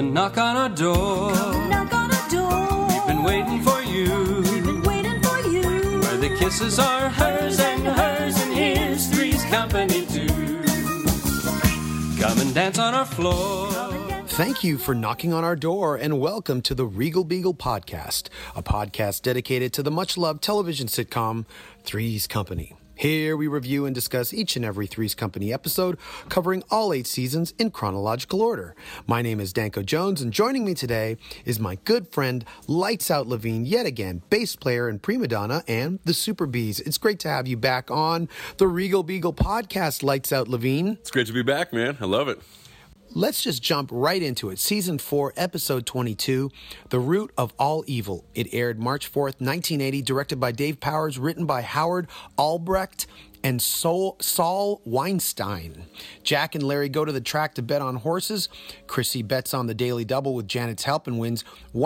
and knock on our door. Come and knock on our door. We've been waiting for you. We've been waiting for you. Where the kisses are hers, and here's Three's Company too. Come and dance on our floor. Thank you for knocking on our door, and welcome to the Regal Beagle Podcast, a podcast dedicated to the much-loved television sitcom Three's Company. Here we review and discuss each and every Three's Company episode, covering all 8 seasons in chronological order. My name is Danko Jones, and joining me today is my good friend, Lights Out Levine, yet again, bass player and prima donna, and the Super Bees. It's great to have you back on the Regal Beagle Podcast, Lights Out Levine. It's great to be back, man. I love it. Let's just jump right into it. Season 4, Episode 22, The Root of All Evil. It aired March 4th, 1980, directed by Dave Powers, written by Howard Albrecht and Saul Weinstein. Jack and Larry go to the track to bet on horses. Chrissy bets on the Daily Double with Janet's help and wins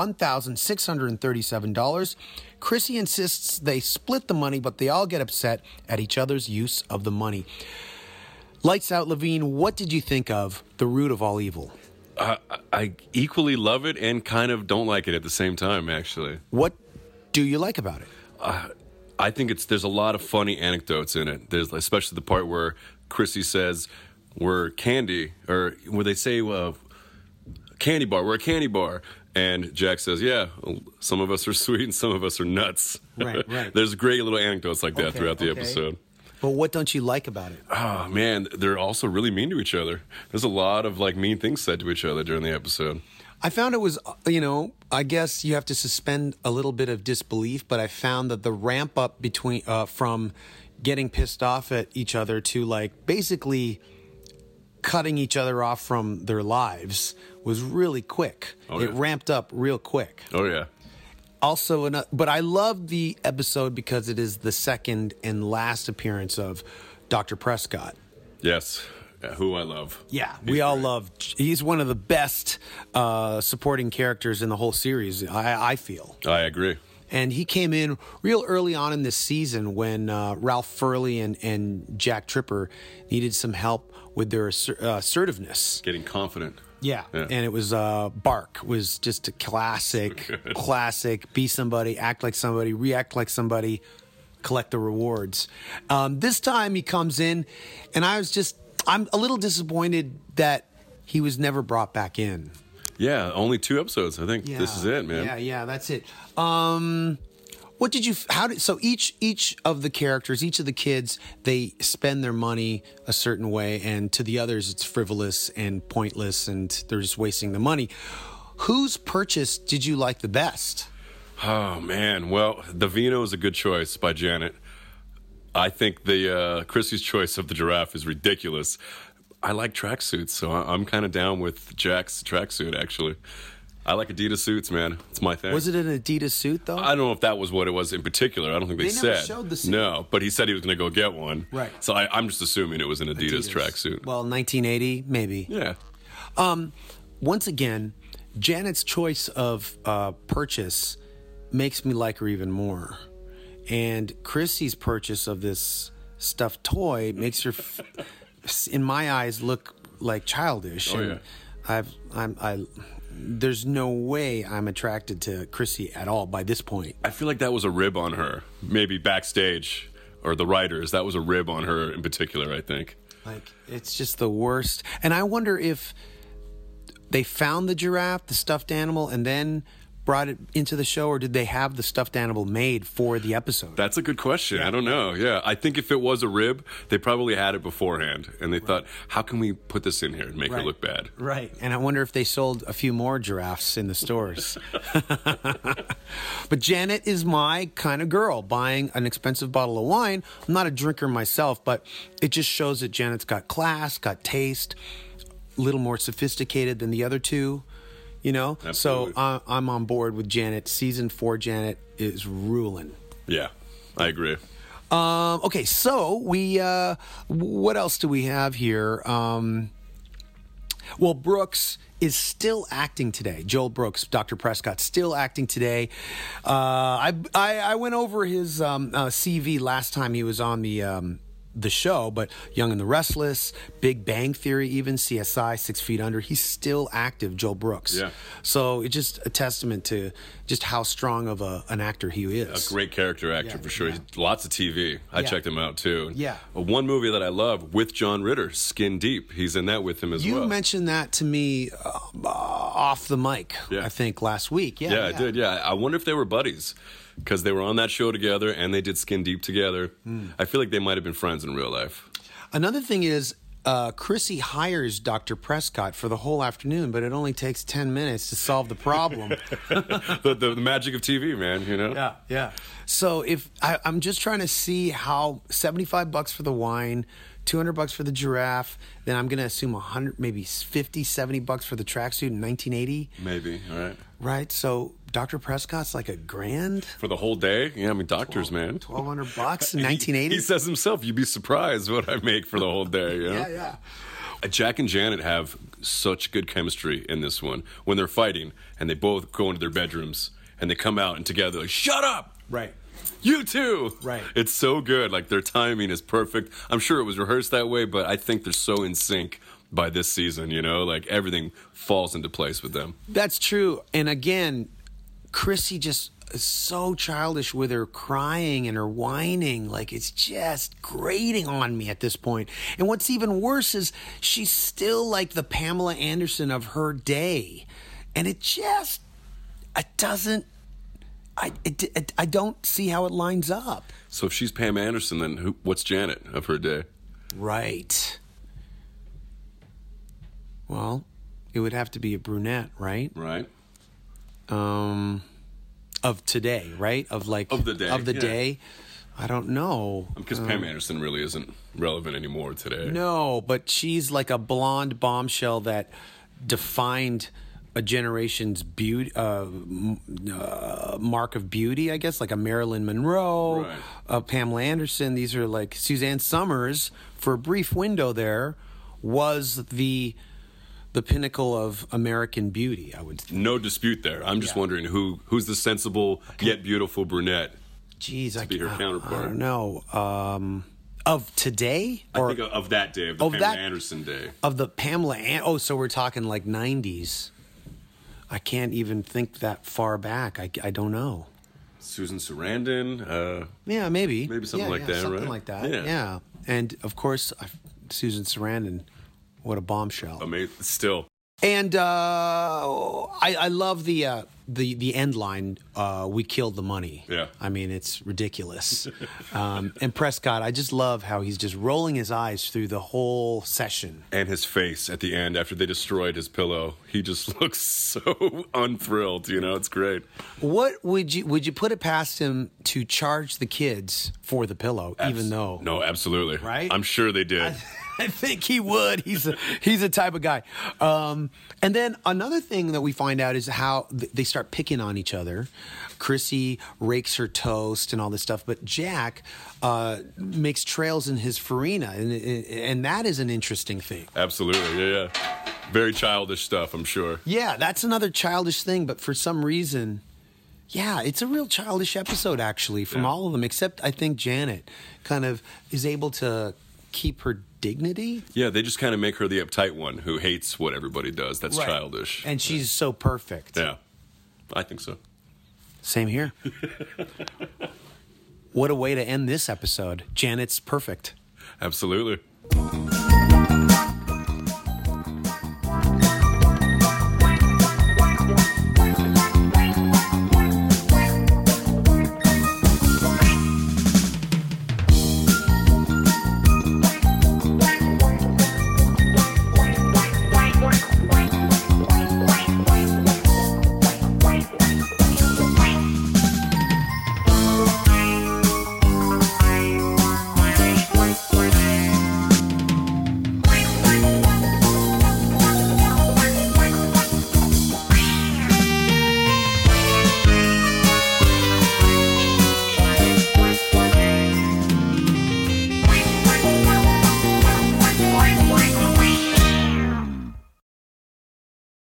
$1,637. Chrissy insists they split the money, but they all get upset at each other's use of the money. Lights Out Levine, what did you think of The Root of All Evil? I equally love it and kind of don't like it at the same time, actually. What do you like about it? I think there's a lot of funny anecdotes in it. There's especially the part where Chrissy says, we're candy, or where they say candy bar, we're a candy bar. And Jack says, yeah, some of us are sweet and some of us are nuts. Right. There's great little anecdotes like that throughout the episode. But what don't you like about it? Oh, man, they're also really mean to each other. There's a lot of mean things said to each other during the episode. I found it was, I guess you have to suspend a little bit of disbelief, but I found that the ramp up between from getting pissed off at each other to basically cutting each other off from their lives was really quick. Oh, yeah. It ramped up real quick. Oh, yeah. Also, but I love the episode because it is the second and last appearance of Dr. Prescott. Yes, who I love. Yeah, we all love. He's one of the best supporting characters in the whole series, I feel. I agree. And he came in real early on in this season when Ralph Furley and Jack Tripper needed some help with their assertiveness. Getting confident. Yeah, and it was Bark was just a classic, be somebody, act like somebody, react like somebody, collect the rewards. This time he comes in, and I'm a little disappointed that he was never brought back in. Yeah, only 2 episodes. I think this is it, man. Yeah, that's it. What did you? So each of the characters, each of the kids, they spend their money a certain way, and to the others, it's frivolous and pointless, and they're just wasting the money. Whose purchase did you like the best? Oh man, well, the Vino is a good choice by Janet. I think the Chrissy's choice of the giraffe is ridiculous. I like tracksuits, so I'm kind of down with Jack's tracksuit, actually. I like Adidas suits, man. It's my thing. Was it an Adidas suit, though? I don't know if that was what it was in particular. I don't think they said. They never showed the suit. No, but he said he was going to go get one. Right. So I'm just assuming it was an Adidas tracksuit. Well, 1980, maybe. Yeah. Once again, Janet's choice of purchase makes me like her even more. And Chrissy's purchase of this stuffed toy makes her, in my eyes, look like childish. Oh, yeah. There's no way I'm attracted to Chrissy at all by this point. I feel like that was a rib on her. Maybe backstage, or the writers, that was a rib on her in particular, I think. It's just the worst. And I wonder if they found the giraffe, the stuffed animal, and then brought it into the show, or did they have the stuffed animal made for the episode? That's a good question. Yeah. I don't know. Yeah, I think if it was a rib, they probably had it beforehand, and they thought, how can we put this in here and make her look bad? Right. And I wonder if they sold a few more giraffes in the stores. But Janet is my kind of girl, buying an expensive bottle of wine. I'm not a drinker myself, but it just shows that Janet's got class, got taste, a little more sophisticated than the other two. Absolutely. So I'm on board with Janet. Season 4 Janet is ruling. Yeah, I agree. Okay, so we what else do we have here? Well, Brooks is still acting today. Joel Brooks, Dr. Prescott, still acting today. I went over his CV last time he was on the the show, but Young and the Restless, Big Bang Theory, even CSI, 6 Feet Under, he's still active, Joel Brooks. Yeah. So it's just a testament to just how strong of an actor he is. A great character actor for sure. Yeah. Lots of TV. I Yeah. checked him out too. Yeah. One movie that I love with John Ritter, Skin Deep. He's in that with him as well. You mentioned that to me off the mic, Yeah. I think, last week. Yeah, I did. Yeah, I wonder if they were buddies because they were on that show together and they did Skin Deep together. I feel like they might have been friends in real life. Another thing is, Chrissy hires Dr. Prescott for the whole afternoon, but it only takes 10 minutes to solve the problem. the magic of TV, man. You know. Yeah. So if I'm just trying to see how $75 for the wine, $200 for the giraffe, then I'm going to assume 100, maybe 50, $70 for the tracksuit in 1980. Maybe. All right. Right. So Dr. Prescott's like $1,000. For the whole day? Yeah, I mean, doctors, man. $1,200 in 1980. He says himself, you'd be surprised what I make for the whole day. You know? Yeah. Jack and Janet have such good chemistry in this one. When they're fighting and they both go into their bedrooms and they come out and together like, shut up! Right. You too! Right. It's so good. Like, their timing is perfect. I'm sure it was rehearsed that way, but I think they're so in sync by this season, you know? Like, everything falls into place with them. That's true. And again, Chrissy just is so childish with her crying and her whining. Like, it's just grating on me at this point. And what's even worse is she's still like the Pamela Anderson of her day. And it doesn't, I don't see how it lines up. So if she's Pam Anderson, then what's Janet of her day? Right. Well, it would have to be a brunette, right? Right. Of today, right? Of the day. yeah. Day. I don't know. Because Pam Anderson really isn't relevant anymore today. No, but she's like a blonde bombshell that defined a generation's beauty, mark of beauty, I guess, like a Marilyn Monroe, Right. a Pamela Anderson. These are like Suzanne Summers, for a brief window there, was the pinnacle of American beauty, I would think. No dispute there. I'm just wondering who's the sensible yet beautiful brunette. Jeez, be her counterpart. I don't know. Of today? I think of that day, of the Pamela that- Anderson day. Of the Pamela so we're talking like 90s. I can't even think that far back. I don't know. Susan Sarandon. Yeah, maybe. Maybe something like that, something right? like that. Yeah. Yeah. And of course, Susan Sarandon, what a bombshell. Amazing. Still. And I love the end line, we killed the money. Yeah. I mean, it's ridiculous. And Prescott, I just love how he's just rolling his eyes through the whole session. And his face at the end after they destroyed his pillow. He just looks so unthrilled, you know? It's great. What would you put it past him to charge the kids for the pillow, even though? No, absolutely. Right? I'm sure they did. I think he would. He's a type of guy. And then another thing that we find out is how they start picking on each other. Chrissy rakes her toast and all this stuff, but Jack makes trails in his farina, and that is an interesting thing. Absolutely. Yeah. Very childish stuff, I'm sure. Yeah, that's another childish thing, but for some reason, yeah, it's a real childish episode, actually, from all of them, except I think Janet kind of is able to keep her dignity. Yeah, they just kind of make her the uptight one who hates what everybody does. That's Right. childish. And she's so perfect. Yeah, I think so. Same here. What a way to end this episode. Janet's perfect. Absolutely.